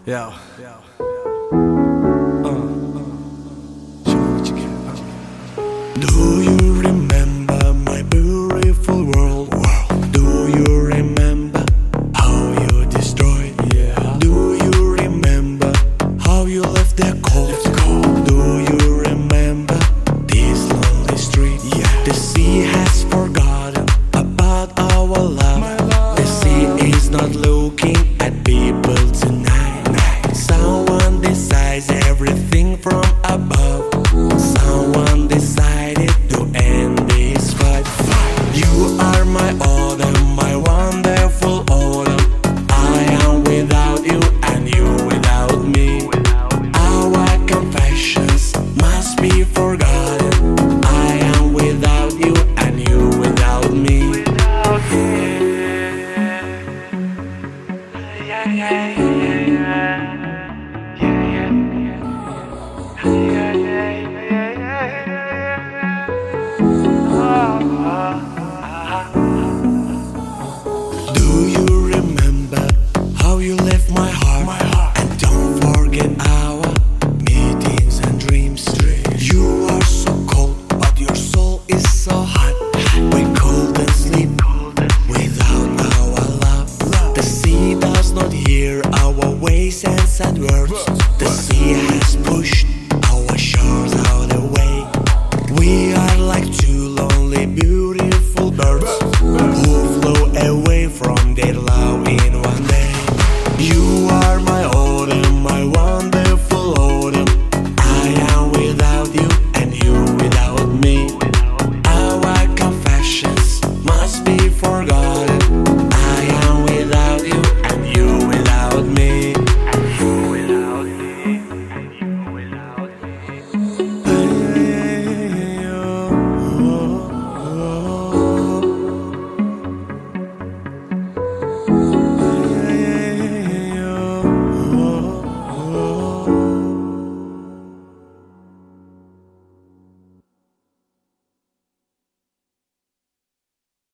Yeah. Do you remember my beautiful world? Do you remember how you destroyed? Yeah. Do you remember how you left the cold? Do you remember this lonely street? Yeah. The sea has forgotten about our love. The sea is not looking at people tonight. Someone decides everything from above. Someone decided to end this fight. You are my autumn, my wonderful autumn. I am without you and you without me. Our confessions must be forgotten.